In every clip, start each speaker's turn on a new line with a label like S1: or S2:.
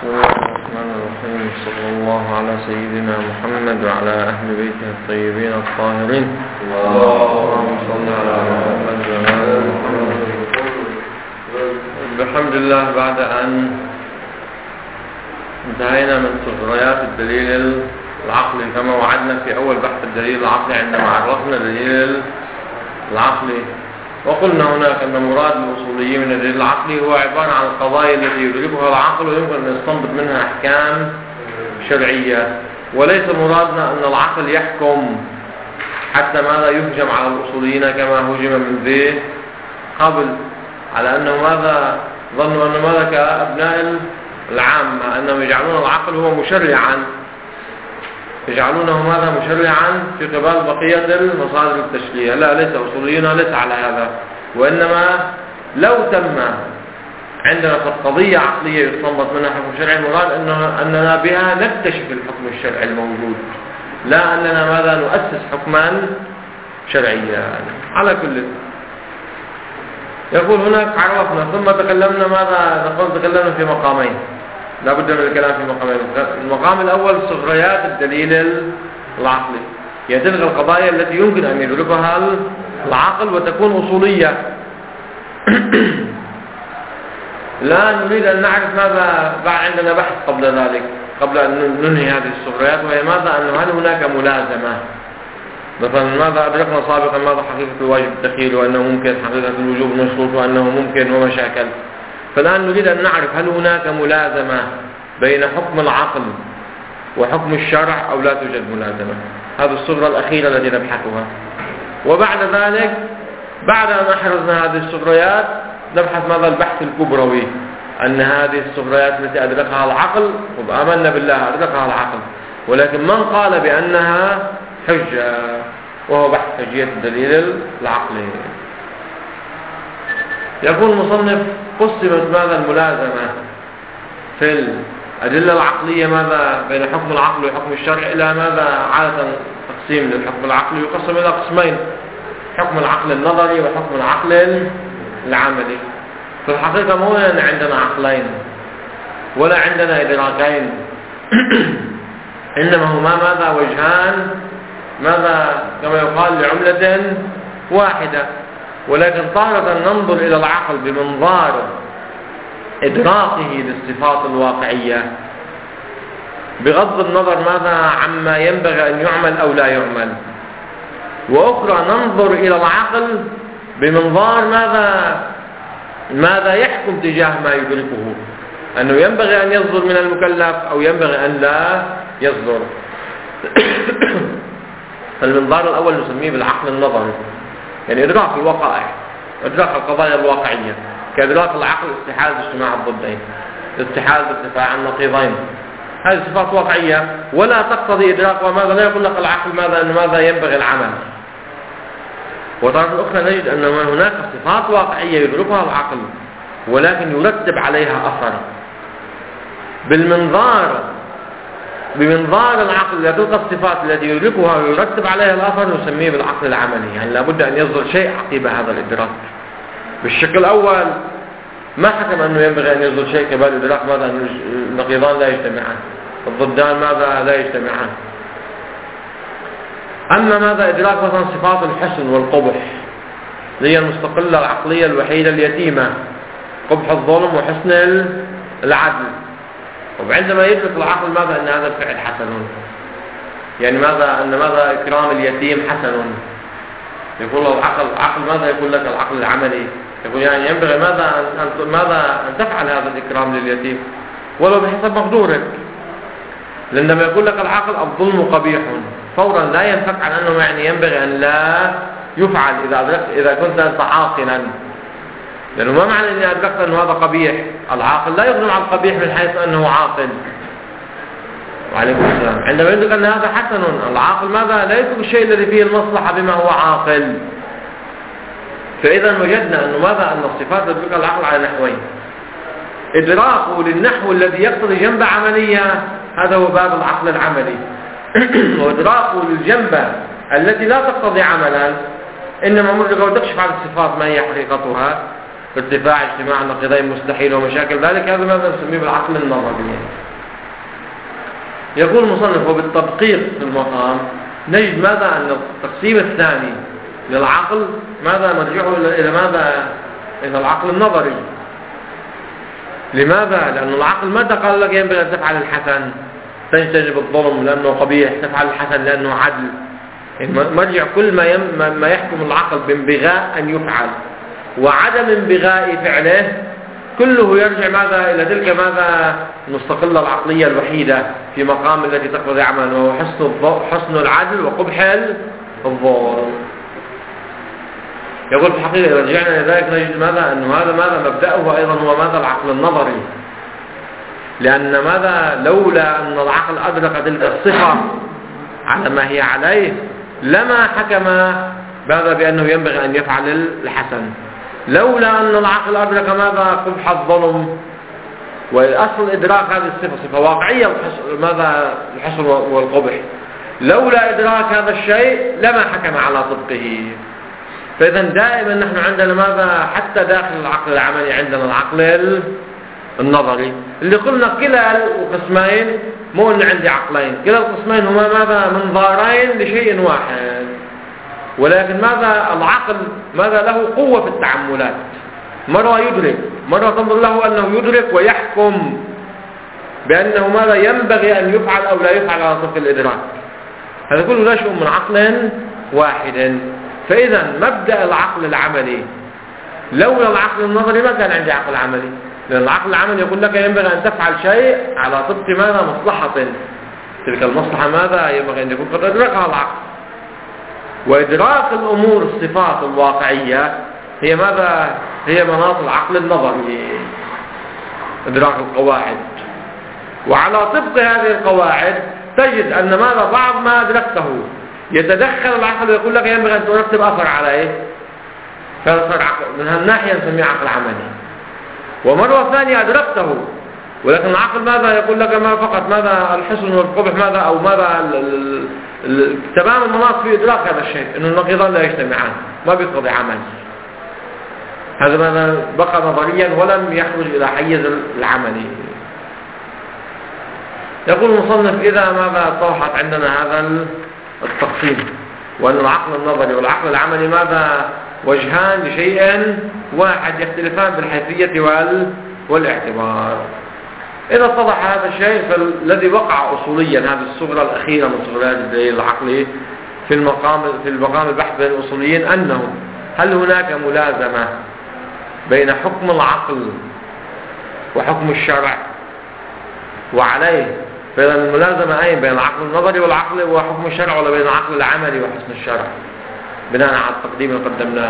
S1: بسم الله الرحمن الرحيم. صلى الله على سيدنا محمد وعلى أهل بيته الطيبين الطاهرين. اللهم صل على محمد وعلى آل محمد. بحمد الله، بعد أن انتهينا من سفريات الدليل العقلي كما وعدنا في أول بحث الدليل العقلي عندما عرفنا الدليل العقلي، وقلنا هناك أن مراد الأصوليين من الدليل العقلي هو عبارة عن القضايا التي يدركها العقل ويمكن أن يستنبط منها أحكام شرعية، وليس مرادنا أن العقل يحكم حتى ماذا يهجم على الأصوليين كما هجم من ذي قبل، على أنه ماذا ظنوا أن ماذا كأبناء العامة أنهم يجعلون العقل هو مشرعا، يجعلونه ماذا مشرعا في قبال بقية المصادر التشريع. لا، ليس أصوليون ليس على هذا، وإنما لو تم عندنا قضية عقلية يستنبط منها حكم شرعي، المراد أننا بها نكتشف الحكم الشرعي الموجود، لا أننا ماذا نؤسس حكما شرعيا. على كل يقول هناك عرفنا ثم تكلمنا ماذا نقول، تكلمنا في مقامين، لا بد من الكلام في مقامين. المقام الأول سفريات الدليل العقلي، هي تلك القضايا التي يمكن أن يدركها العقل وتكون أصولية. لا نريد أن نعرف ماذا بعد، عندنا بحث قبل ذلك قبل أن ننهي هذه السفريات، وهي ماذا أنه هل هناك ملازمة، مثلا ماذا أدركنا سابقا ماذا حقيقة الواجب التخيل وأنه ممكن، حقيقة الوجوب المشروط وأنه ممكن ومشاكل. فالآن نريد أن نعرف هل هناك ملازمة بين حكم العقل وحكم الشرع أو لا توجد ملازمة. هذه الصورة الأخيرة التي نبحثها، وبعد ذلك بعد أن أحرزنا هذه الصوريات نبحث ماذا البحث الكبروي، أن هذه الصوريات التي أدركها العقل وآمنا بالله أدركها العقل، ولكن من قال بأنها حجة، وهو بحث حجية الدليل العقلي. يقول المصنف قسمت ماذا الملازمة في الأدلة العقلية ماذا بين حكم العقل وحكم الشرع إلى ماذا عادة تقسيم للحكم العقلي، يقسم إلى قسمين: حكم العقل النظري وحكم العقل العملي. في الحقيقة مو أن عندنا عقلين ولا عندنا إدراكين، إنما هما ماذا وجهان ماذا كما يقال لعملة واحدة، ولكن طارة ننظر إلى العقل بمنظار إدراكه للصفات الواقعية بغض النظر ماذا عما ينبغي أن يعمل أو لا يعمل، وأخرى ننظر إلى العقل بمنظار ماذا يحكم تجاه ما يدركه، أنه ينبغي أن يصدر من المكلف أو ينبغي أن لا يصدر. فالمنظار الأول نسميه بالعقل النظري، يعني إدراك الوقائع، إدراك القضايا الواقعية، كإدراك العقل استحالة اجتماع الضدين، استحالة ارتفاع النقيضين. هذه صفات واقعية ولا تقتضي إدراك، وماذا لا يقول لك العقل ماذا ينبغي العمل. وطرف أخرى نجد أن هناك صفات واقعية يدركها العقل ولكن يرتب عليها أثر بمنظار العقل لتلك الصفات التي يدركها ويرتب عليها الأثر نسميه بالعقل العملي. يعني لابد أن يصدر شيء عقب هذا الإدراك. بالشكل الأول ما حكم أنه ينبغي أن يصدر شيء قبل إدراك ماذا النقيضان لا يجتمعان، الضدان ماذا لا يجتمعان. أما ماذا إدراك مثلا صفات الحسن والقبح، هي المستقلة العقلية الوحيدة اليتيمة، قبح الظلم وحسن العدل. وعندما يدرك العقل ماذا أن هذا الفعل حسن، يعني ماذا إكرام اليتيم حسن، يقول له العقل ماذا يقول لك العقل العملي، يقول يعني ينبغي ماذا أن تفعل هذا الإكرام لليتيم ولو بحسب مقدورك. لأنما يقول لك العقل الظلم قبيح فورا لا ينفك عن أنه يعني ينبغي أن لا يفعل إذا كنت أنت عاقلا، لأنه ما معنى أني أدركت أنه هذا قبيح. العاقل لا يغنم عن القبيح من حيث أنه عاقل. وعليكم السلام. عندما يدرك أن هذا حسن، العاقل ماذا لا يدرك الشيء الذي فيه المصلحة بما هو عاقل. فإذا وجدنا أنه أن الصفات تدرك العقل على نحوين: إدراكه للنحو الذي يقتضي جنبة عملية، هذا هو باب العقل العملي، وإدراكه للجنبة التي لا تقتضي عملا، إنما مدركه وتكشف عن الصفات ما هي حقيقتها، ارتفاع اجتماع النقيضين مستحيل ومشاكل ذلك، هذا ماذا نسميه بالعقل النظري. يقول المصنف: وبالتدقيق في المقام نجد ماذا أن التقسيم الثاني للعقل ماذا مرجعه إلى ماذا؟ إلى العقل النظري. لماذا؟ لأن العقل ماذا قال لك ينبغي أن تفعل الحسن، تجتنب الظلم لأنه قبيح، تفعل الحسن لأنه عدل. مرجع كل ما يحكم العقل بانبغاء أن يفعل وعدم انبغاء فعله كله يرجع ماذا؟ إلى تلك ماذا؟ المستقلة العقلية الوحيدة في مقام التي تقتضي عمل، وهو حسن العدل وقبح الظلم. يقول في الحقيقة إذا رجعنا إلى ذلك نجد ماذا؟ أنه هذا ماذا مبدأه أيضا هو ماذا؟ العقل النظري. لأن ماذا؟ لولا أن العقل أدرك تلك الصفة على ما هي عليه لما حكم ماذا؟ بأنه ينبغي أن يفعل الحسن. لولا أن العقل أدرك ماذا؟ قبح الظلم، والأصل إدراك هذه الصفة صفة واقعية ماذا؟ الحسن والقبح. لولا إدراك هذا الشيء لما حكم على طبقه. فإذا دائما نحن عندنا ماذا؟ حتى داخل العقل العملي عندنا العقل النظري اللي قلنا كلا القسمين، مو أن عندي عقلين، كلا القسمين هما ماذا؟ منظارين لشيء واحد، ولكن ماذا؟ العقل ماذا له؟ قوة في التعملات، مرة يدرك، مرة تنظر له أنه يدرك ويحكم بأنه ماذا؟ ينبغي أن يفعل أو لا يفعل على طريق الإدراك. هذا كله نشأ من عقل واحد. فإذا مبدأ العقل العملي لولا العقل النظري ما كان عندي عقل عملي، لأن العقل العملي يقول لك ينبغي أن تفعل شيء على طبق ماذا؟ مصلحة، تلك المصلحة ماذا؟ ينبغي أن يكون قد أدركها العقل. وإدراك الأمور الصفات الواقعية هي ماذا؟ هي مناط العقل النظري، إدراك القواعد. وعلى طبق هذه القواعد تجد أن ماذا؟ بعض ما أدركته يتدخل العقل ويقول لك ينبغي أن ترتب أثر عليه، فيصير عقل من هالناحية نسميه عقل عملي. ومرة ثانية أدركته ولكن العقل ماذا؟ يقول لك ما فقط ماذا؟ الحسن والقبح ماذا؟ أو ماذا؟ تمام المناط في إدراك هذا الشيء إنه النقيضان لا يجتمعان، ما بيقتضي عمل. هذا ماذا؟ بقى نظريا ولم يخرج إلى حيز العملي. يقول المصنف: إذا ماذا طرحت عندنا هذا التقسيم وأن العقل النظري والعقل العملي ماذا؟ وجهان لشيء واحد يختلفان بالحيثية والاعتبار. إذا اتضح هذا الشيء فالذي وقع أصوليا، هذه الصغرى الأخيرة من صغرات الدليل العقلي في المقام البحث بين الأصوليين، أنه هل هناك ملازمة بين حكم العقل وحكم الشرع وعليه؟ فإذا الملازمة أين؟ بين العقل النظري والعقل وحكم الشرع، ولا بين العقل العملي وحسن الشرع بناء على التقديم اللي قدمناه؟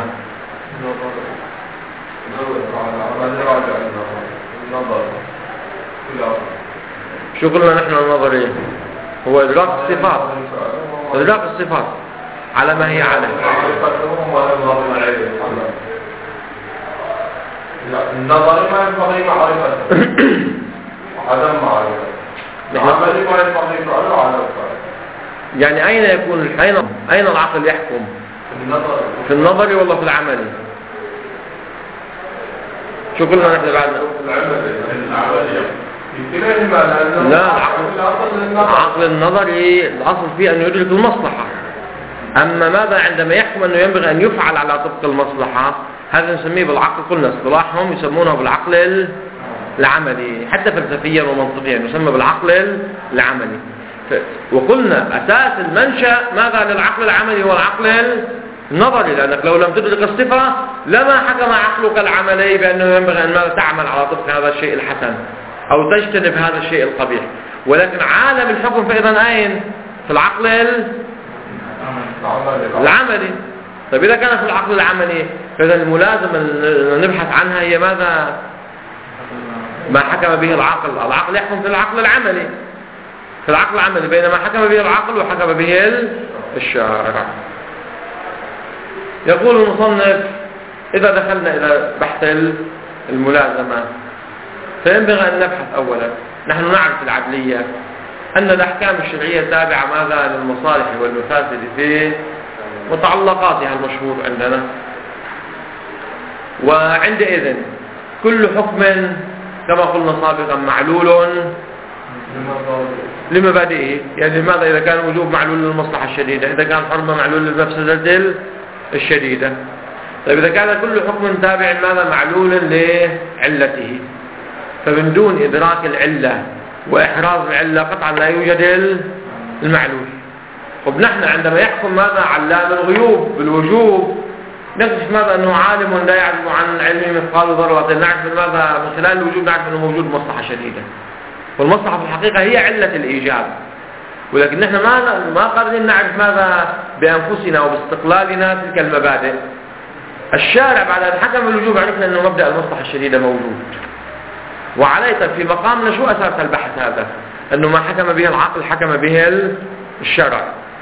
S1: شو قلنا نحن النظري؟ هو إدراك الصفات، إدراك الصفات على ما هي عليه.
S2: النظري ما ينبغي معرفة وعدم معرفة، العملي ما ينبغي فعله وعدم فعله.
S1: يعني أين يكون أين العقل يحكم؟ في النظري ولا في العملي؟ شو قلنا نحن بعد؟ لا، العقل النظري الأصل فيه أن يدرك المصلحة. أما ماذا عندما يحكم أنه ينبغي أن يفعل على طبق المصلحة، هذا نسميه بالعقل. قلنا اصطلاحهم يسمونه بالعقل العملي، حتى فلسفيا ومنطقيا يسمى بالعقل العملي. وقلنا أساس المنشأ ماذا للعقل العملي هو العقل النظري، لأنك لو لم تدرك الصفة لما حكم عقلك العملي بأنه ينبغي أن ماذا؟ تعمل على طبق هذا الشيء الحسن أو تجتنب هذا الشيء القبيح. ولكن عالم الحكم فإذا أين؟ في العقل العملي. طيب إذا كان في العقل العملي فإذا الملازمة نبحث عنها هي ماذا؟ ما حكم به العقل. العقل يحكم في العقل العملي، في العقل العملي، بينما حكم به العقل وحكم به الشارع. يقول المصنف: إذا دخلنا إلى بحث الملازمة فينبغي أن نبحث أولا. نحن نعرف العدلية أن الأحكام الشرعية تابعة ماذا؟ للمصالح والمفاسد، والمفاسد، في متعلقاتها المشهور عندنا. وعندئذ كل حكم كما قلنا سابقا معلول لمبادئه. يعني لماذا إذا كان وجوب معلول للمصلحة الشديدة، إذا كان حرمة معلول للمفسدة الشديدة. طيب إذا كان كل حكم تابع ماذا معلول لعلته، فمن دون إدراك العلة وإحراز العلة قطعا لا يوجد المعلول. طب نحن عندما يحكم ماذا علام الغيوب بالوجوب نكتشف ماذا أنه عالم لا يعرف عن علمه مثقال ذرة، نعرف ماذا من خلال الوجوب نعرف أنه موجود مصلحة شديدة، والمصلحة في الحقيقة هي علة الإيجاب. ولكن نحن ما قادرين نعرف ماذا بأنفسنا وباستقلالنا تلك المبادئ. الشارع بعد أن حكم بالوجوب عرفنا أنه مبدأ المصلحة الشديدة موجود، وعليه في مقامنا شو أساس البحث هذا؟ أنه ما حكم به العقل حكم به الشرع.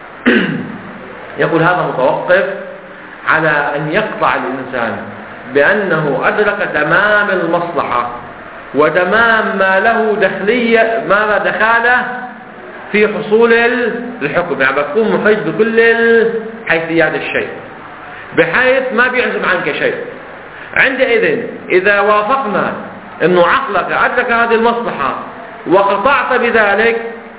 S1: يقول هذا متوقف على أن يقطع الإنسان بأنه أدرك تمام المصلحة وتمام ما له دخلية ماذا دخاله في حصول الحكم، يعني بتكون محيط بكل حيثيات الشيء بحيث ما بيعزم عنك شيء. عندئذ إذا وافقنا أنه عقلك أدرك هذه المصلحة وقطعت بذلك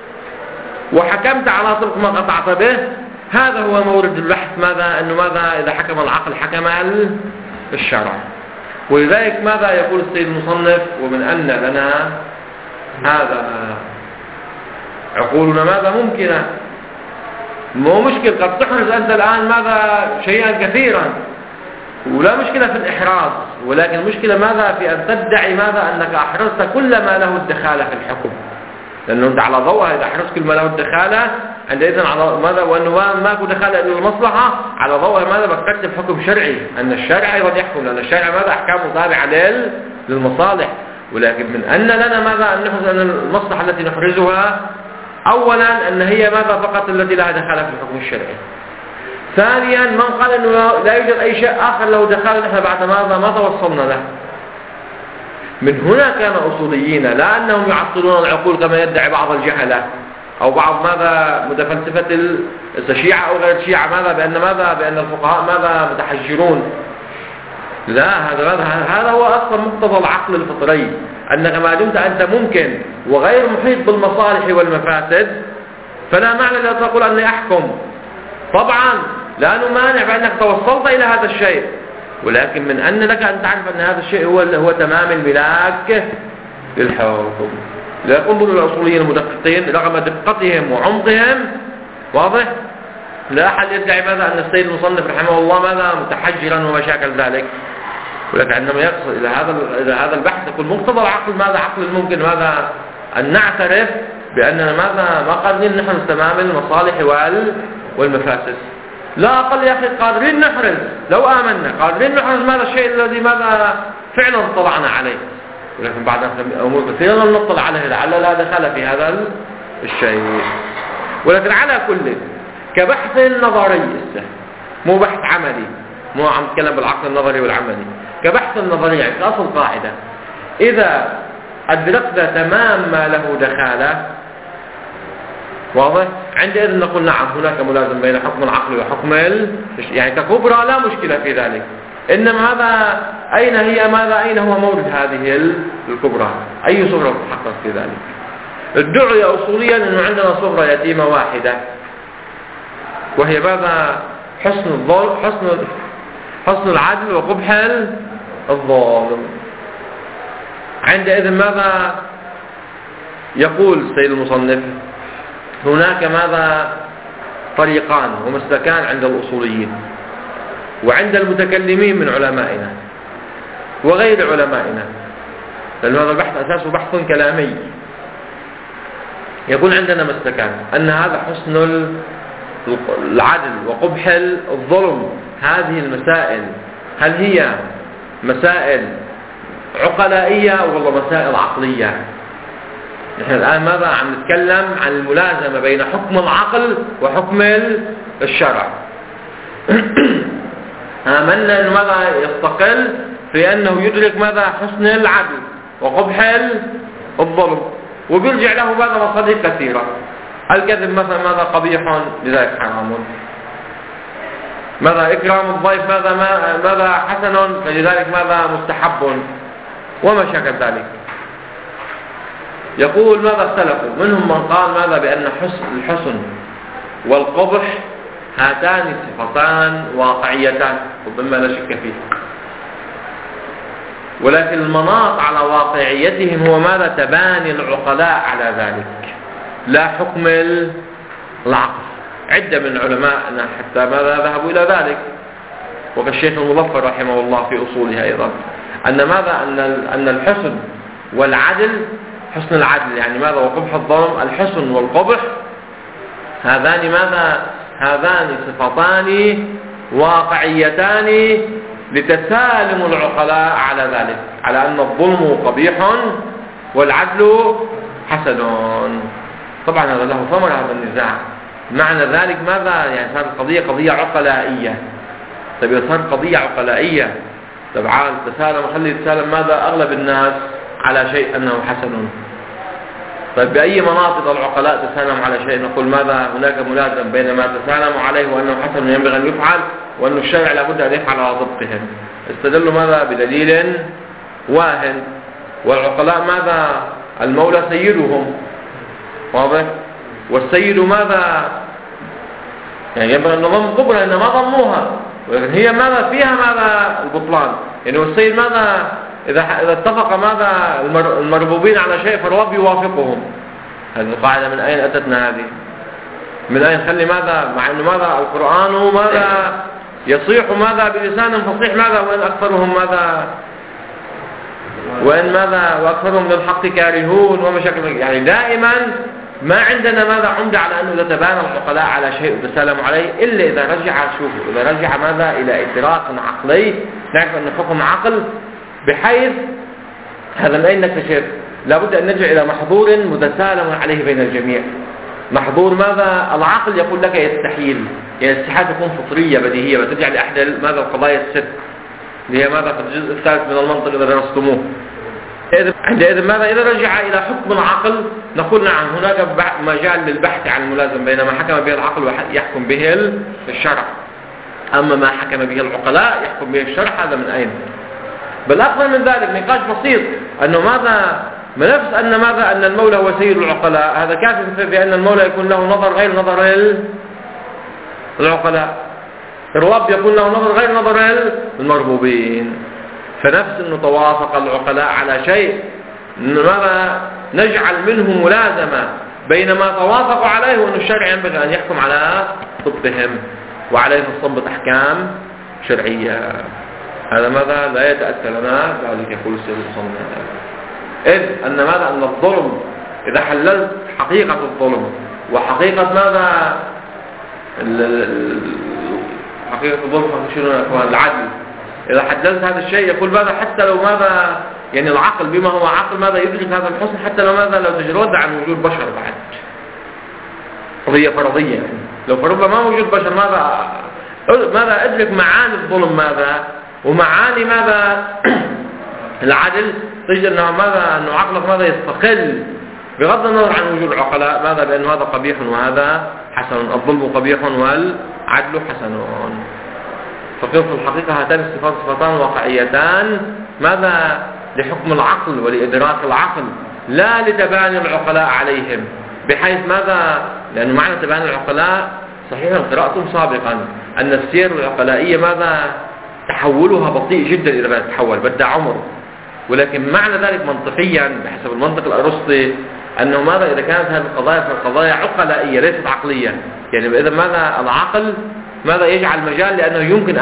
S1: وحكمت على طرق ما قطعت به، هذا هو مورد البحث ماذا أنه ماذا إذا حكم العقل حكم الشرع. ولذلك ماذا يقول السيد المصنف؟ ومن أن لنا هذا عقولنا ماذا ممكنة، مو مشكل قد تحرز أنت الآن ماذا شيئا كثيرا ولا مشكلة في الإحراز، ولكن المشكلة ماذا في أن تدعي ماذا أنك أحرزت كل ما له الدخالة في الحكم، لأنه أنت على ضوء إذا أحرزت كل ما له الدخالة عندئذ على ماذا وأنه ما له دخالة إلا المصلحة، على ضوء ماذا بتكتب حكم شرعي أن الشرع أيضا يحكم، لأن الشرع ماذا أحكامه تابعة للمصالح. ولكن من أن لنا ماذا أن نحرز أن المصلحة التي نحرزها أولا أن هي ماذا فقط التي لها دخالة في الحكم الشرعي. ثانيا من قال أنه لا يوجد أي شيء آخر له دخالة نحن بعد ماذا ما توصلنا له. من هنا كان أصوليين لا أنهم يعطلون العقول كما يدعي بعض الجهلة أو بعض ماذا متفلسفة الشيعة أو غير الشيعة ماذا بأن الفقهاء ماذا متحجرون. لا، هذا هو أصلا مقتضى العقل الفطري، أنك ما دمت أنت ممكن وغير محيط بالمصالح والمفاسد فلا معنى لا تقول أني أحكم. طبعا لا نمانع بأنك توصلت إلى هذا الشيء، ولكن من أن لك أن تعرف أن هذا الشيء هو تمام الملاك للحكم. لا انظروا الأصوليين المدققين رغم دقتهم وعمقهم، واضح؟ لا أحد يدعي ماذا أن السيد المصنف رحمه الله ماذا متحجرا ومشاكل ذلك، ولكن عندما يقصد إلى هذا البحث يقول مقتضى العقل ماذا عقل الممكن ماذا أن نعترف بأننا ماذا ما قادرين نحرز تمام المصالح والمفاسد. لا أقل يا أخي قادرين نحرز، لو آمنا قادرين نحرز ماذا الشيء الذي ماذا فعلا اطلعنا عليه، ولكن بعد أمور كثيرة لم نطلع عليه لعل لا دخل في هذا الشيء. ولكن على كل كبحث نظري مو بحث عملي، مو عم نتكلم بالعقل النظري والعملي، كبحث نظري يعني كأصل قاعدة إذا أدركت تمام ما له دخالة واضح عندئذ نقول نعم هناك ملازم بين حكم العقل وحكم يعني ككبرى لا مشكلة في ذلك. إنما هذا أين هو مورد هذه الكبرى؟ أي صورة تتحقق في ذلك؟ ادعي أصوليا أنه عندنا صورة يتيمة واحدة وهي ماذا؟ حسن العدل وقبح الظالم. عندئذ ماذا يقول السيد المصنف؟ هناك ماذا طريقان ومسلكان عند الأصوليين وعند المتكلمين من علمائنا وغير علمائنا، لأن هذا البحث أساسه بحث كلامي. يقول عندنا مسلكان أن هذا حسن العدل وقبح الظلم، هذه المسائل هل هي مسائل عقلائية ولا مسائل عقلية؟ نحن الآن ماذا عم نتكلم عن الملازمة بين حكم العقل وحكم الشرع. آمنا أنه ماذا يستقل في أنه يدرك ماذا حسن العدل وقبح الظلم، وبيرجع له ماذا مصادر كثيرة. الكذب مثلا ماذا قبيح لذلك حرام، ماذا إكرام الضيف ماذا حسن، فلذلك ماذا مستحب، وما شاكل ذلك. يقول ماذا اختلفوا؟ منهم من قال ماذا بأن الحسن والقبح هاتان صفتان واقعيتان مما لا شك فيه، ولكن المناط على واقعيتهم هو ماذا؟ تباني العقلاء على ذلك لا حكم العقل. عدة من علماءنا حتى ماذا ذهبوا إلى ذلك، وكالشيخ المظفر رحمه الله في أصولها أيضا، أن ماذا أن الحسن والعدل، حسن العدل يعني ماذا وقبح الظلم، الحسن والقبح هذان ماذا؟ هذان صفتان واقعيتان لتسالم العقلاء على ذلك، على أن الظلم قبيح والعدل حسن. طبعا هذا له ثمر هذا النزاع. معنى ذلك ماذا؟ يعني صارت القضية قضية عقلائية. طيب إذا صارت قضية عقلائية، طبعا تسالم، خلي يتسالم ماذا؟ أغلب الناس على شيء أنه حسن. طيب بأي مناطق العقلاء تسالم على شيء نقول ماذا؟ هناك ملازم بين ما تسالموا عليه وأنه حسن ينبغي أن يفعل، وأن الشرع لابد أن يفعل على ضبطهم. استدلوا ماذا؟ بدليل واحد. والعقلاء ماذا؟ المولى سيدهم، واضح؟ والسيد ماذا؟ يعني ينبغي أن نظن قبرة، إنما ظنوها، ولكن هي ماذا فيها ماذا؟ البطلان. يعني والسيد ماذا؟ إذا اتفق ماذا المربوبين على شيء فالرب يوافقهم. هذه القاعدة من أين أتتنا هذه؟ من أين خلي ماذا؟ مع أنه ماذا؟ القرآن ماذا؟ يصيح ماذا؟ بلسان فصيح ماذا؟ وإن أكثرهم ماذا؟ وإن ماذا؟ وأكثرهم للحق كارهون ومشاكل. يعني دائما ما عندنا ماذا؟ عمدة على أنه إذا تبان العقلاء على شيء وتسالموا عليه، إلا إذا رجع، شوفوا، إذا رجع ماذا؟ إلى إدراك عقلي، نعرف أن حكم عقل، بحيث هذا من أين نكتشف؟ لابد أن نرجع إلى محظور متسالم عليه بين الجميع. محظور ماذا؟ العقل يقول لك يستحيل، يعني الاستحالة تكون فطرية بديهية، وترجع لأحد ماذا؟ القضايا الست اللي هي ماذا؟ في الجزء الثالث من المنطق إذا درستموه. عندئذ ماذا؟ إذا رجع إلى حكم العقل نقول نعم هناك مجال للبحث عن الملازم بين ما حكم به العقل ويحكم به الشرع، أما ما حكم به العقلاء يحكم به الشرع، هذا من أين؟ بل أكثر من ذلك نقاش بسيط، أنه ماذا؟ نفس أن ماذا؟ أن المولى هو سيد العقلاء، هذا كافي في أن المولى يكون له نظر غير نظر العقلاء، الرب يكون له نظر غير نظر المربوبين. فنفس أنه توافق العقلاء على شيء ماذا؟ نجعل منه ملازمة بين ما توافقوا عليه، وأن الشرع ينبغي أن يحكم على ضبطهم وعليه نستنبط أحكام شرعية. هذا ماذا؟ لا يتأتى لنا ذلك، يقول السيد المصنف، إذ أن ماذا؟ أن الظلم إذا حللت حقيقة الظلم وحقيقة ماذا؟ حقيقة الظلم العدل، إذا حللت هذا الشيء يقول ماذا؟ حتى لو ماذا؟ يعني العقل بما هو عقل ماذا؟ يدرك هذا الحسن، حتى لو ماذا؟ لو تجرد عن وجود بشر بعد، قضية فرضية يعني. لو فرضنا ما وجود بشر ماذا أدرك معاني الظلم ماذا؟ ومعاني ماذا؟ العدل، تجد أنه ماذا؟ أنه عقلك ماذا؟ يستقل بغض النظر عن وجود العقلاء ماذا؟ بأن هذا قبيح وهذا حسن، الظلم قبيح والعدل حسن. ففي الحقيقة هاتان الصفات صفتان واقعيتان ماذا؟ لحكم العقل ولإدراك العقل، لا لتباني العقلاء عليهم، بحيث ماذا؟ لأنه معنى تباني العقلاء صحيحا قرأتم سابقا أن السير العقلائية ماذا؟ تحولها بطيء جدا إذا تتحول، بدأ عمر، ولكن معنى ذلك منطقيا بحسب المنطق الأرسطي أنه ماذا؟ إذا كانت هذه القضايا فالقضايا عقلائية ليست عقلية، يعني إذا ماذا؟ العقل ماذا؟ يجعل مجال لأنه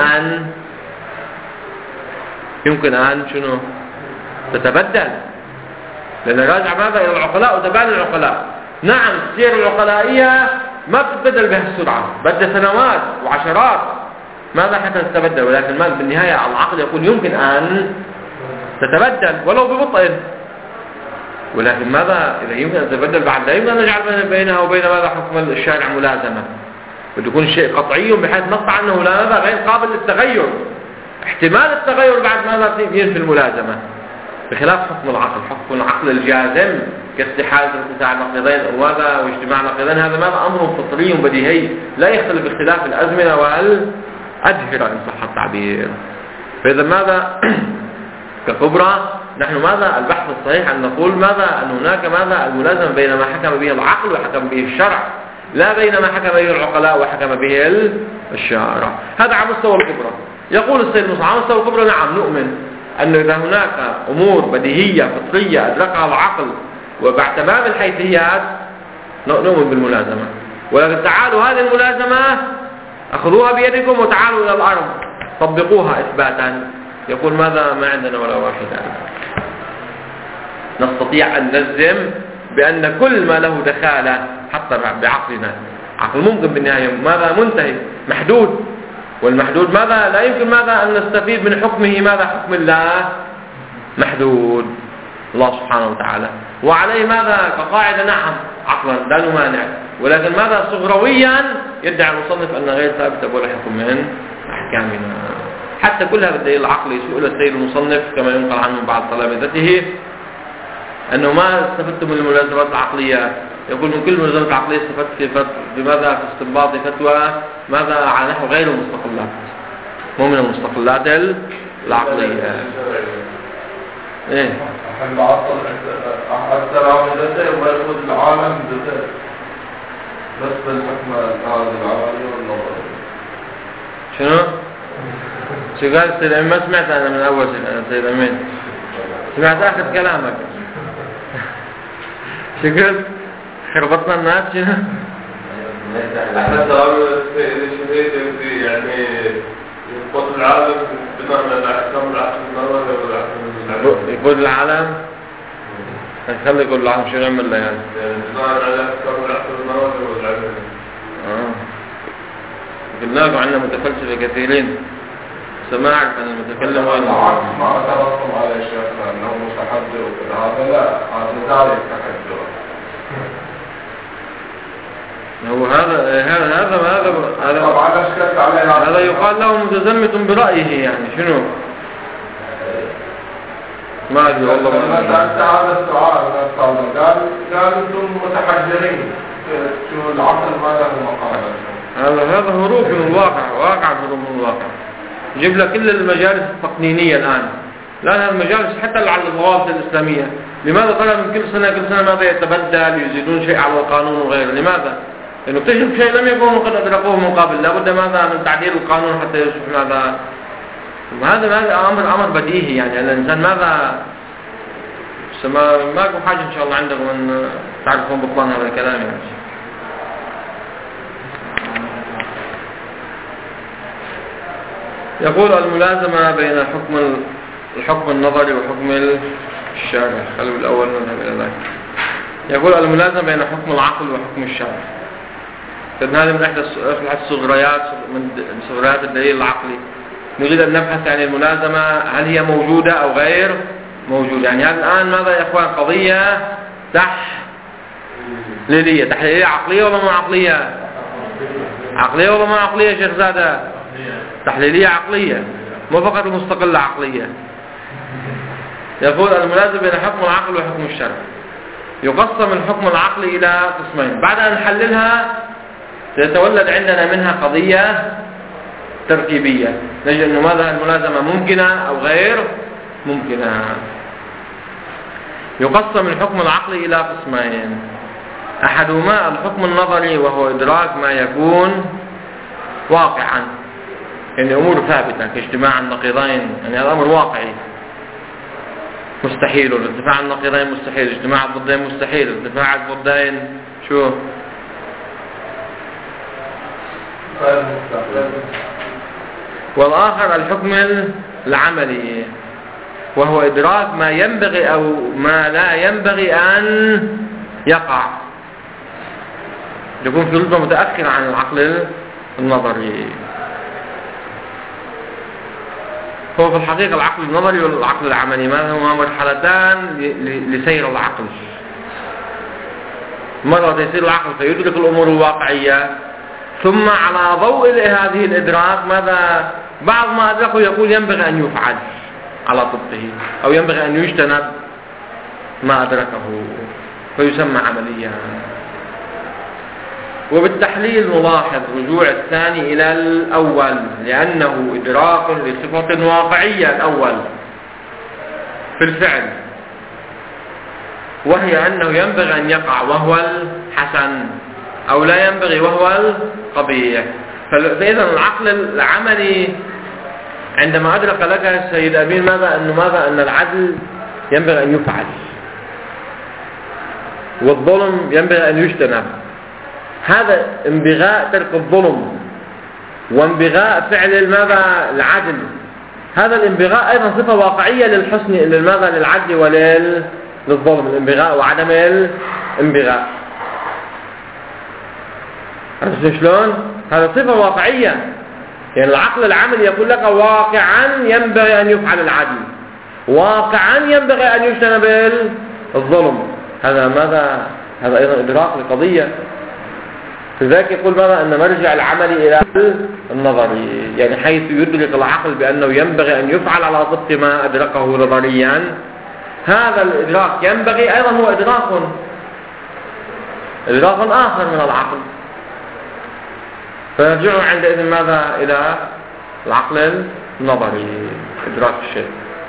S1: يمكن أن شنو؟ تتبدل، لأن راجع ماذا؟ إلى العقلاء وتبان العقلاء. نعم السير العقلائية ما بتتبدل بهالسرعة، بدأ سنوات وعشرات ماذا حتى تتبدل، ولكن ما بالنهاية العقل يقول يمكن أن تتبدل ولو ببطء، ولكن ماذا؟ إذا يمكن أن تتبدل بعد لا يمكن أن نجعل بينها وبين ماذا؟ حكم الشارع ملازمة، بده يكون شيء قطعي بحيث نقطع أنه لا ماذا؟ غير قابل للتغير، احتمال التغير بعد ماذا؟ في الملازمة، بخلاف حكم العقل. حكم العقل الجازم كاستحالة ارتفاع النقيضين وماذا؟ واجتماع النقيضين، هذا ماذا؟ أمر فطري بديهي لا يختلف باختلاف الأزمنة أدهرة إن صح التعبير. فإذا ماذا ككبرى نحن ماذا البحث الصحيح أن نقول ماذا أن هناك ماذا الملازمة بين ما حكم به العقل وحكم به الشرع، لا بين ما حكم به العقلاء وحكم به الشارع. هذا على مستوى الكبرى. يقول السيد المصطفى على مستوى الكبرى نعم نؤمن أن إذا هناك أمور بديهية فطرية أدركها العقل وبعد تمام الحيثيات نؤمن بالملازمة، ولكن تعالوا هذه الملازمة أخذوها بيدكم وتعالوا إلى الأرض طبقوها إثباتا. يقول ماذا ما عندنا ولا واحدة. نستطيع أن نجزم بأن كل ما له دخالة حتى بعقلنا، عقل ممكن بالنهاية ماذا منتهي محدود، والمحدود ماذا لا يمكن ماذا أن نستفيد من حكمه ماذا حكم الله محدود الله سبحانه وتعالى، وعليه ماذا كقاعدة نعم عقلا لا نمانع، ولكن ماذا صغرويا يدعي المصنف أن غير ثابتة ولا حكم من أحكامنا. حتى كل هذا الدليل العقلي سئل السيد المصنف كما ينقل عنه بعض تلامذته أنه ما استفدت من الملازمات العقلية، يقول من كل ملازمات عقلية استفدت بماذا في استنباط فتوى ماذا على نحو غير المستقلات مو من المستقلات العقلية. إيه
S2: أحب أعطل أكثر عمدته ويأخذ العالم بس بالحكم هذا العملي والنظري.
S1: شنو؟ شو قال سيد أمين؟ ما سمعت أنا من أول سيد أمين، سمعت آخر كلامك. شو قلت؟ خربطنا الناس شنو؟
S2: احنا سؤال الشديد يعني يفوت العالم بناء على أحكام العقل النظري والعقل
S1: يفوت العالم؟ نخلي يقول العالم شو نعمل له يعني؟
S2: بناء على أحكام العقل النظري والعقل.
S1: قلنا لكم عندنا متفلسفة كثيرين سماع عن المتكلم وين
S2: العكس ما أترسم على شيخنا أنه متحدث وكذا، هذا لا هذا ذلك تحدث.
S1: هو هذا يقال له متزمت برأيه يعني شنو؟ ما أدري والله ما أدري.
S2: هذا السؤال قال أنتم متحجرين شو العقل ما له مقابل.
S1: هذا هروب من الواقع، واقع هروب من الواقع. جيب لك كل المجالس التقنينية الآن، لا المجالس حتى على الضوابط الإسلامية، لماذا طلع من كل سنة ماذا يتبدل يزيدون شيء على القانون وغيره؟ لماذا؟ لأنه اكتشف شيء لم يكونوا قد أدركوه من قبل، لابد ماذا من تعديل القانون حتى يصبح ماذا. هذا أمر بديهي يعني الإنسان ماذا ما أكو حاجة إن شاء الله عندكم أن تعرفون بطلان هذا الكلام يعني. يقول الملازمة بين الحكم النظري وحكم الشارع. خلوا الأول نذهب إلى ذلك. يقول الملازمة بين حكم العقل وحكم الشارع. هذه من إحدى الصغريات من صغريات الدليل العقلي. نريد أن نبحث عن الملازمة هل هي موجودة أو غير موجودة. يعني الآن ماذا يا إخوان قضية تحليلية عقلية ولا مو عقلية؟ عقلية ولا مو عقلية يا شيخ زادة؟ تحليلية عقلية مو فقط المستقلة عقلية. يقول الملازمة بين حكم العقل وحكم الشرع. يقسم الحكم العقلي إلى قسمين، بعد أن نحللها يتولد عندنا منها قضية تركيبية، نجد أنه ماذا الملازمة ممكنة أو غير ممكنة. يقسم الحكم العقلي إلى قسمين، أحدهما الحكم النظري وهو إدراك ما يكون واقعا، يعني أمور ثابتة كاجتماع النقيضين، يعني هذا أمر واقعي مستحيل، ارتفاع النقيضين مستحيل، اجتماع الضدين مستحيل، ارتفاع الضدين شو؟ والآخر الحكم العملي وهو إدراك ما ينبغي أو ما لا ينبغي أن يقع، يكون في رتبة متأخرة عن العقل النظري. هو في الحقيقة العقل النظري والعقل العملي ماذا هما مرحلتان لسير العقل. مرة يسير العقل فيدرك الأمور الواقعية، ثم على ضوء هذه الإدراك ماذا بعض ما أدركه يقول ينبغي أن يفعل على ضده، أو ينبغي أن يجتنب ما أدركه فيسمى عمليا. وبالتحليل نلاحظ رجوع الثاني إلى الأول لأنه إدراك لصفة واقعية الأول في الفعل، وهي أنه ينبغي أن يقع وهو الحسن أو لا ينبغي وهو القبيح. فإذا العقل العملي عندما أدرك لك السيد أمين ماذا أن العدل ينبغي أن يفعل والظلم ينبغي أن يجتنب، هذا انبغاء ترك الظلم وانبغاء فعل العدل. هذا الانبغاء أيضا صفة واقعية للحسن للعدل وللظلم، الانبغاء وعدم الانبغاء. عرفت شلون؟ هذا صفة واقعية، يعني العقل العملي يقول لك واقعا ينبغي أن يفعل العدل، واقعا ينبغي أن يجتنب الظلم. هذا أيضا إدراك لقضية. لذلك يقول أن مرجع العمل إلى النظري، يعني حيث يدرك العقل بأنه ينبغي أن يفعل على ضبط ما أدركه نظريا. هذا الإدراك ينبغي أيضا هو إدراك آخر من العقل، فنرجع عندئذ إلى العقل النظري، إدراك الشيء.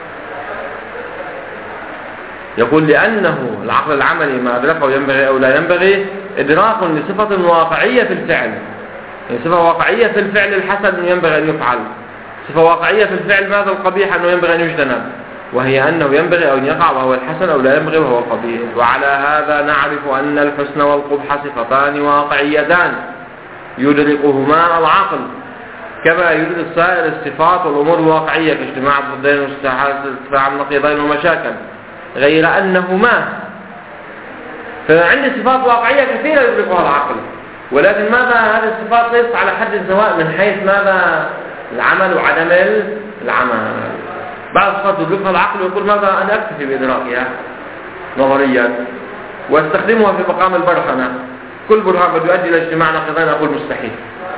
S1: يقول لأنه العقل العملي ما أدركه ينبغي أو لا ينبغي إدراك لصفة واقعية في الفعل، يعني صفة واقعية في الفعل الحسن أنه ينبغي أن يفعل، صفة واقعية في الفعل القبيح أنه ينبغي أن يجتنب، وهي أنه ينبغي أن يقع وهو الحسن أو لا ينبغي وهو القبيح. وعلى هذا نعرف أن الحسن والقبح صفتان واقعيتان يدركهما العقل كما يدرك سائر الصفات والأمور الواقعية كاجتماع الضدين واستفاع النقيضين ومشاكل، غير أنهما فعندي صفات واقعية كثيرة يدركها العقل، ولكن هذه الصفات ليست على حد سواء من حيث العمل وعدم العمل. بعض الصفات يدركها العقل ويقول أنا أكتفي بإدراكها نظريا واستخدمها في مقام البرهنة، كل برهان قد يؤدي إلى اجتماع نقيضين أقول مستحيل.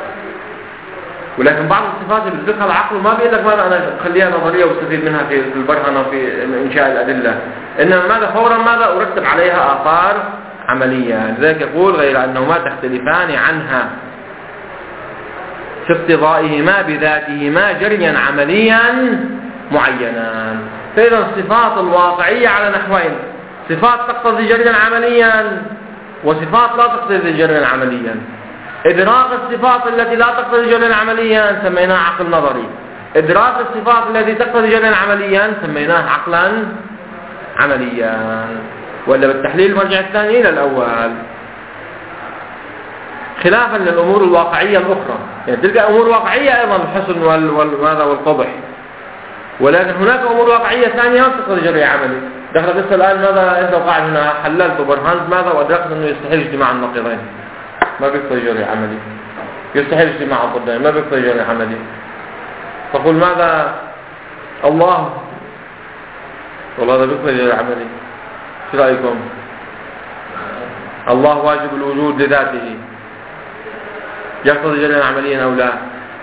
S1: ولكن بعض الصفات اللي بيدركها العقل ما بيقول لك أنا أخليها نظرية واستفيد منها في البرهنة وفي إنشاء الأدلة، إنما فورا أرتب عليها آثار عملية. لذلك يقول غير أنهما تختلفان عنها في اقتضائهما بذاتهما جريا عمليا معينا. فإذا الصفات الواقعية على نحوين، صفات تقتضي جريا عمليا وصفات لا تقتضي جريا عمليا. إدراك الصفات التي لا تقتضي جريا عمليا سميناه عقل نظري، إدراك الصفات التي تقتضي جريا عمليا سميناه عقلا عمليا. ولا بالتحليل المرجع الثاني إلى الأول، خلافا للأمور الواقعية الأخرى. يعني تلك أمور واقعية أيضا الحسن والقبح، ولكن هناك أمور واقعية ثانية ما تقتضي جريا عملي. دخل قصة الآن أنت وقعت هنا حللت وبرهنت وأدركت أنه يستحيل اجتماع النقيضين، ما بيقتضي جريا عملي، يستحيل اجتماع الضدين، ما بيقتضي جريا عملي. تقول الله والله هذا بيقتضي جريا عملي، شو رأيكم؟ الله واجب الوجود لذاته، يقتضي جريا عمليا أو لا؟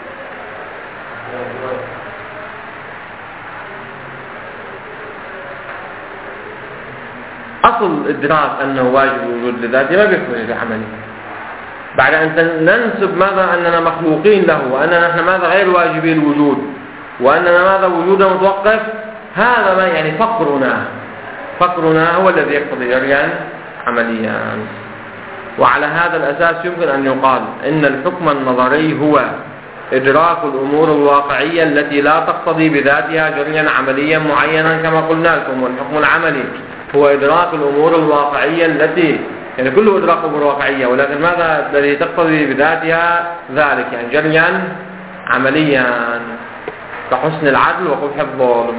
S1: أصل إدراك أنه واجب الوجود لذاته ما بيقتضي جريا عملي. بعد أن ننسب أننا مخلوقين له وأننا نحن غير واجبي الوجود وأننا وجودنا متوقف، هذا ما يعني فقرنا هو الذي يقتضي جريا عمليا. وعلى هذا الأساس يمكن أن يقال إن الحكم النظري هو إدراك الأمور الواقعية التي لا تقتضي بذاتها جريا عمليا معينا كما قلنا لكم، والحكم العملي هو إدراك الأمور الواقعية التي يعني كله إدراك أمور واقعية، ولكن ماذا الذي تقتضي بذاتها ذلك يعني جريا عمليا كحسن العدل وقبح الظلم.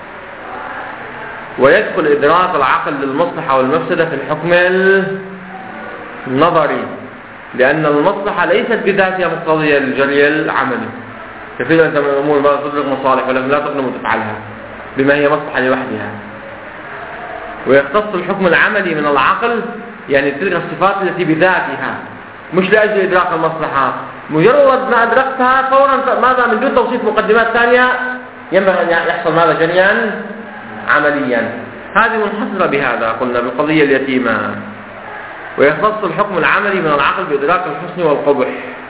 S1: ويدخل إدراك العقل للمصلحة والمفسدة في الحكم النظري، لأن المصلحة ليست بذاتها مقتضية للجري العملي. كثيرا أنت من الأمور ما تدرك مصالح ولكن لا تقدم تفعلها بما هي مصلحة لوحدها. ويختص الحكم العملي من العقل يعني تلك الصفات التي بذاتها مش لأجل إدراك المصلحة، مجرد ما أدركتها فورا من دون توصيف مقدمات ثانية ينبغي أن يحصل جريا عمليا. هذه منحصرة بهذا قلنا بالقضية اليتيمة. ويختص الحكم العملي من العقل بإدراك الحسن والقبح.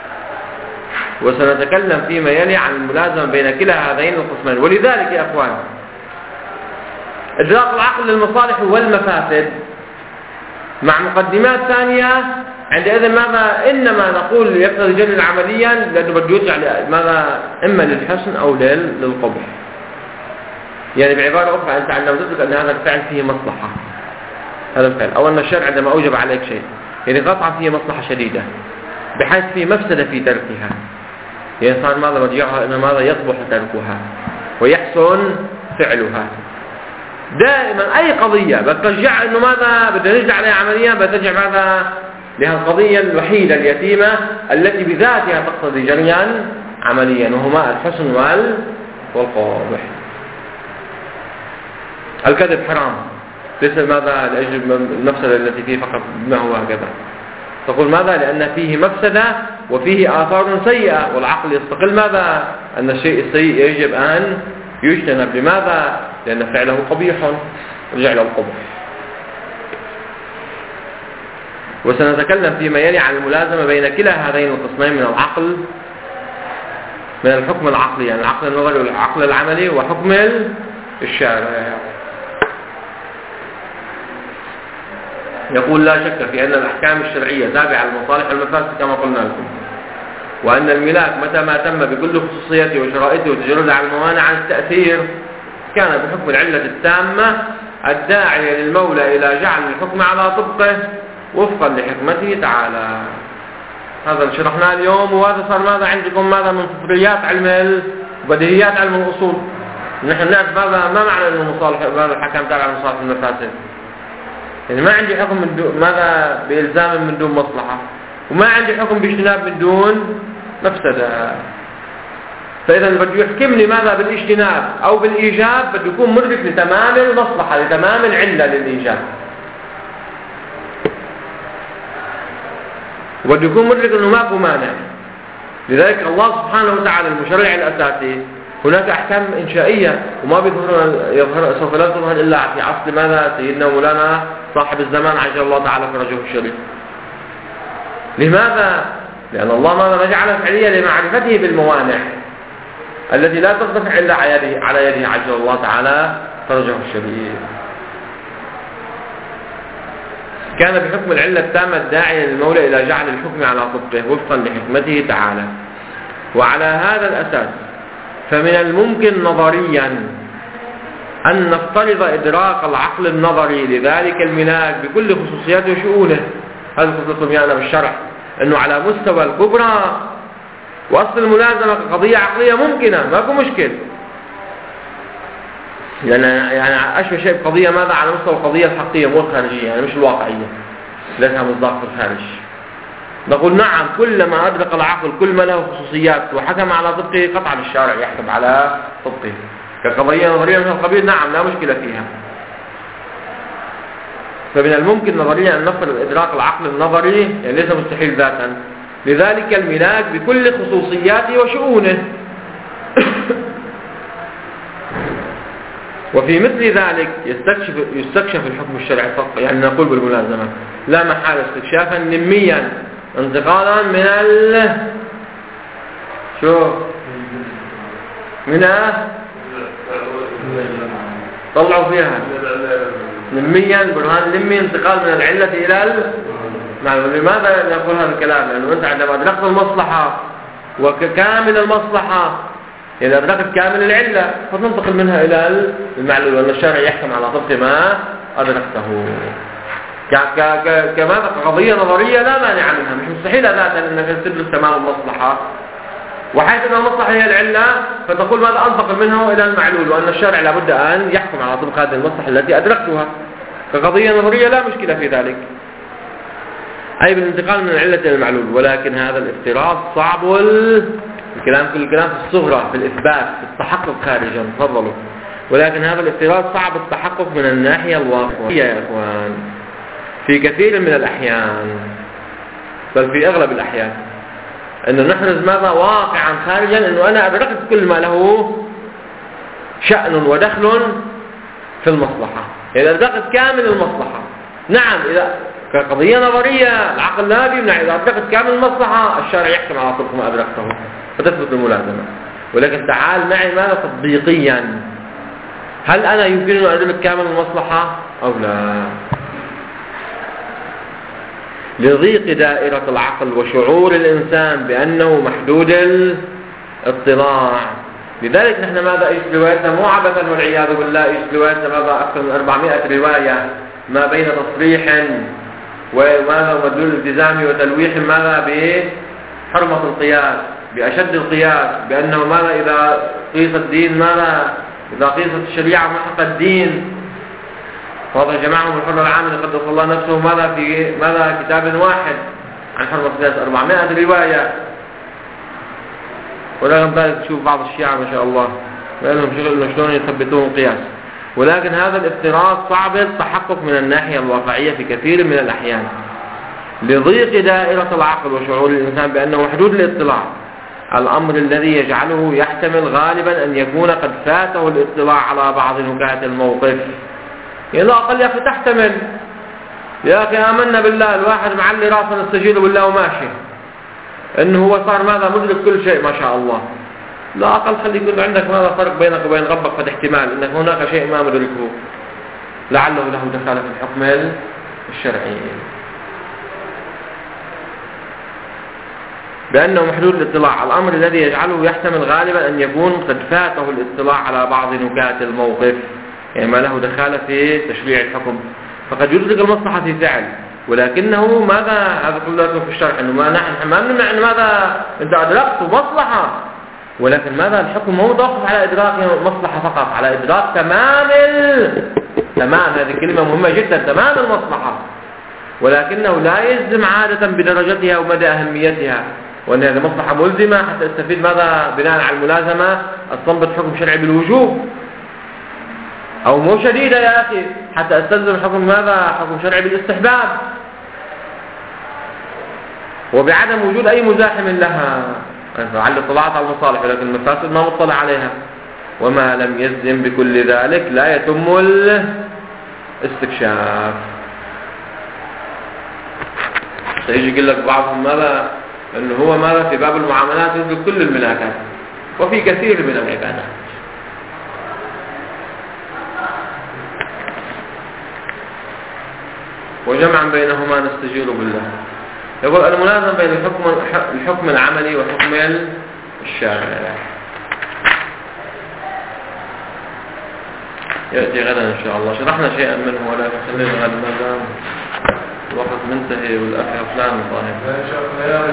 S1: وسنتكلم فيما يلي عن الملازمة بين كلا هذين القسمين. ولذلك يا أخوان إدراك العقل للمصالح والمفاسد مع مقدمات ثانية، عندئذ ماذا إنما نقول يقتضي جل عمليا لأنه بده يرجع ماذا إما للحسن أو للقبح. يعني بعبارة أخرى أنت عندما تدرك أن هذا الفعل فيه مصلحة، هذا الفعل أو أن الشرع عندما أوجب عليك شيء يعني قطعا فيه مصلحة شديدة بحيث فيه مفسدة في تركها، يعني صار ماذا مرجعها أن ماذا يقبح تركها ويحسن فعلها. دائما أي قضية بترجع أنه ماذا بدنا نرجع عليها عمليا، بترجع ماذا لها القضية الوحيدة اليتيمة التي بذاتها تقتضي جريا عمليا، وهما الحسن والقبح. الكذب حرام ليس ماذا لأجل المفسدة التي فيه فقط ما هو هكذا، تقول ماذا لأن فيه مفسدة وفيه آثار سيئة، والعقل يستقل ماذا أن الشيء السيء يجب أن يجتنب. لماذا؟ لأن فعله قبيح رجع له القبح. وسنتكلم فيما يلي عن الملازمة بين كلا هذين القسمين من العقل، من الحكم العقلي يعني العقل النظري والعقل العملي، وحكم الشارع. يقول لا شك في أن الأحكام الشرعية تابعة للمصالح والمفاسد كما قلنا لكم، وأن الملاك متى ما تم بكل خصوصيته وشرائطه وتجرده عن الموانع عن التأثير كان بحكم العلة التامة الداعية للمولى إلى جعل الحكم على طبقه وفقا لحكمته تعالى. هذا اللي شرحناه اليوم، وهذا صار ماذا عندكم ماذا من فطريات علم بديهيات علم الأصول. نحن نعرف ماذا ما معنى أن المصالح ماذا الحكم تابع للمصالح والمفاسد. يعني ما عندي حكم من دون ماذا بإلزام من دون مصلحة، وما عندي حكم باجتناب من دون مفسدة. فإذا بده يحكمني ماذا بالاجتناب أو بالإيجاب بده يكون مدرك لتمام المصلحة لتمام العلة للإيجاب، وبده يكون مدرك أنه ماكو مانع. لذلك الله سبحانه وتعالى المشرع الأساسي هناك أحكام إنشائية وما يظهر سوف لا تظهر إلا في عصر ماذا سيدنا مولانا صاحب الزمان عجل الله تعالى فرجه الشريف. لماذا؟ لأن الله ماذا جعل فعليا لمعرفته بالموانع التي لا تصدف إلا على يده عجل الله تعالى فرجه الشريف. كان بحكم العلة التامة الداعية للمولى إلى جعل الحكم على طبقه وفقا لحكمته تعالى. وعلى هذا الأساس فمن الممكن نظريا أن نفترض إدراك العقل النظري لذلك الملاك بكل خصوصياته وشؤونه. هذا خصوصا يعني بالشرع أنه على مستوى الكبرى وأصل الملازمة كقضية عقلية ممكنة ما في مشكل، يعني أشبه شيء بقضية ماذا على مستوى القضية الحقيقية مو الخارجية، يعني مش الواقعية لها مصداق في الخارج. نقول نعم كلما أدرك العقل كل ما له خصوصيات وحكم على طبقه قطعا الشارع يحكم على طبقه كقضية نظرية من القبيل، نعم لا مشكلة فيها. فمن الممكن نظريا أن نفرض إدراك العقل النظري يعني ليس مستحيل ذاتا لذلك الملاك بكل خصوصياته وشؤونه. وفي مثل ذلك يستكشف الحكم الشرعي يعني نقول بالملازمة لا محال استكشافا نميا انتقالا من طلعوا فيها نميا برهان نمي انتقال من العلة إلى لماذا نقول هذا الكلام؟ لأنه أنت عندما أدركت المصلحة وكامل المصلحة إذا أدركت كامل العلة فتنتقل منها إلى المعلول، وأن الشرع يحكم على طبق ما أدركته. كماذا كقضية نظرية لا مانع منها، مش مستحيل ذاتا أنك تدرك تمام المصلحة وحيث أن المصلحة هي العلة فتقول ماذا أنتقل منها إلى المعلول، وأن الشرع لابد أن يحكم على طبق هذه المصلحة التي أدركتها. كقضية نظرية لا مشكلة في ذلك، أي بالانتقال من العلة إلى المعلول. ولكن هذا الافتراض صعب الكلام في الصغرى في الإثبات في التحقق خارجا تفضلوا، ولكن هذا الافتراض صعب التحقق من الناحية الواقعية يا إخوان في كثير من الأحيان، بل في أغلب الأحيان أنه نحرز ماذا واقعا خارجا أنه أنا أدركت كل ما له شأن ودخل في المصلحة، إذا أدركت كامل المصلحة. نعم إذا كقضية نظرية العقل لا بيمنع، إذا أدركت كامل المصلحة الشارع يحكم على طرق ما أدركته فتثبت الملازمة. ولكن تعال معي ماذا تطبيقيا، هل أنا يمكنني أن أدرك كامل المصلحة أو لا؟ لضيق دائرة العقل وشعور الإنسان بأنه محدود الاطلاع. لذلك نحن ماذا إيش روايتنا مو عبثا والعياذ بالله، إيش روايتنا ماذا أكثر من 400 رواية ما بين تصريح وماذا ومدلول التزامي وتلويح ماذا بحرمة القياس، بأشد القياس، بأنه ماذا إذا قيس الدين ماذا إذا قيست الشريعة محق الدين، فهذا جمعهم الحر العام قدس الله نفسه ماذا في ماذا كتاب واحد عن حرمة القياس 400 رواية. ولكن ذلك تشوف بعض الشيعة ما شاء الله ما لهم شغل إنه شلون يثبتون القياس، ولكن هذا الافتراض صعب التحقق من الناحية الواقعية في كثير من الأحيان لضيق دائرة العقل وشعور الإنسان بأنه محدود الاطلاع، الأمر الذي يجعله يحتمل غالبا أن يكون قد فاته الاطلاع على بعض نكات الموقف. يعني لا أقل يا أخي تحتمل، يا أخي آمنا بالله الواحد معلي راسا نستجيل بالله وماشي إنه هو صار ماذا مدرك كل شيء ما شاء الله، لا أقل خلي يكون عندك ماذا فرق بينك وبين ربك قد احتمال إنك هناك شيء ما مدركه لعله له دخالة في الحكم الشرعي، بأنه محدود الاطلاع، الأمر الذي يجعله يحتمل غالبا أن يكون قد فاته الاطلاع على بعض نكات الموقف، يعني ما له دخالة في تشريع الحكم، فقد يدرك المصلحة في فعل ولكنه ماذا هذا كله في الشرح إنه ما نحن ما نمنع إن ماذا أنت أدركت مصلحة، ولكن ماذا الحكم مو متوقف على إدراك مصلحة فقط، على إدراك تمام هذه كلمة مهمة جدا، تمام المصلحة، ولكنه لا يلزم عادة بدرجتها ومدى أهميتها، وأن هذه مصلحة ملزمة حتى استفيد ماذا بناء على الملازمة استنبط حكم شرعي بالوجوب، أو مو شديدة يا أخي حتى استلزم حكم ماذا حكم شرعي بالاستحباب وبعدم وجود أي مزاحم لها، على الاطلاعات على المصالح ولكن المفاسد ما مطلع عليها، وما لم يلزم بكل ذلك لا يتم الاستكشاف. سيجي يقول لك بعضهم ماذا أنه هو ماذا في باب المعاملات يدرك كل الملاكات وفي كثير من العبادات، وجمعا بينهما نستجير بالله. يقول الملازم بين الحكم العملي وحكم الشارع يأتي غدا إن شاء الله، شرحنا شيئا منه ولكن خلينا غدا ما دام الوقت منتهي والأخ فلان ظاهر.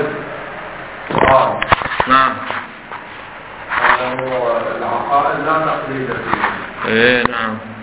S1: نعم
S2: العقائد لا تقليد فيه.
S1: ايه نعم.